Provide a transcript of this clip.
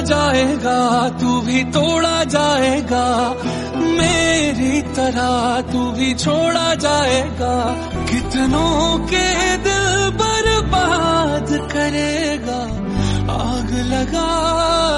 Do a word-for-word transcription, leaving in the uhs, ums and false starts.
जाएगा, तू भी तोड़ा जाएगा, मेरी तरह तू भी छोड़ा जाएगा। कितनों के दिल बर्बाद करेगा, आग लगा